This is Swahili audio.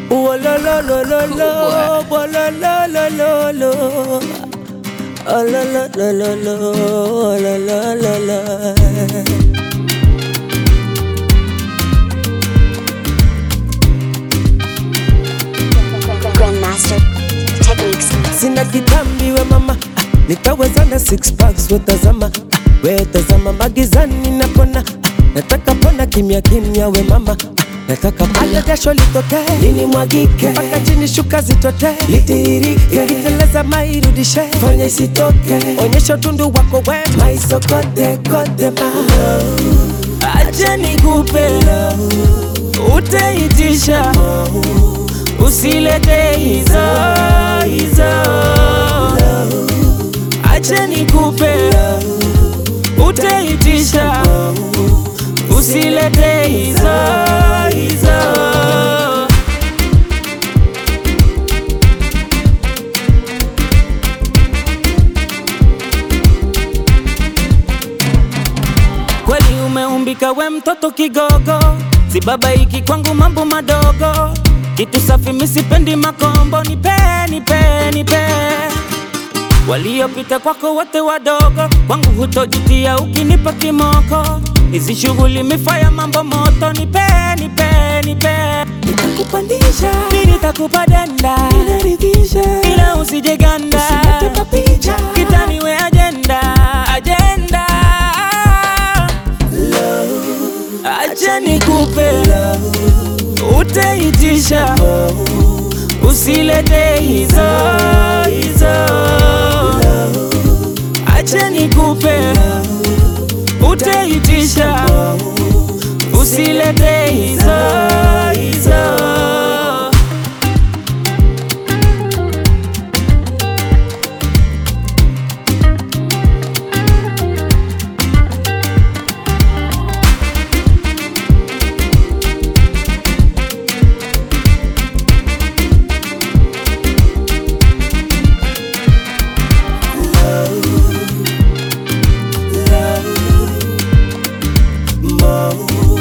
Oh la la la la la, oh la la la la la, oh la la la la la, oh la la la la. Grandmaster Techniques. Sina kitambi we mama, nitaweza na six packs wetazama, wetazama magizani napona, nataka pona kimya kimya we mama, nataka pale jasho litoke, nini mwagike, mpaka chini shuka zitote, litiririke, ikiteleza mairudishe, fanya isitoke, onyesha utundu wako we, maisokote kote mama. Acha nikupe, utaitisha, usilete hizo hizo. Acha nikupe, utaitisha, usilete hizo hizo. Kweli umeumbika we mtoto kigogo, si baba iki kwangu mambo madogo, kitu safi misipendi makombo, nipe nipe nipe. Waliopita kwako wote wadogo, kwangu hutojutia ukinipa kimoko, hizi shughuli mifaya mambo moto, nipe nipe nipe. Nitakupandisha, nitakupa denda, inaridhisha, ila usije ganda, usinitupa picha, kitaniwe agenda, agenda. Acha nikupe, utaitisha, usilete hizo hizo. Acha nikupe, utaitisha, usilete hizo hizo. Mo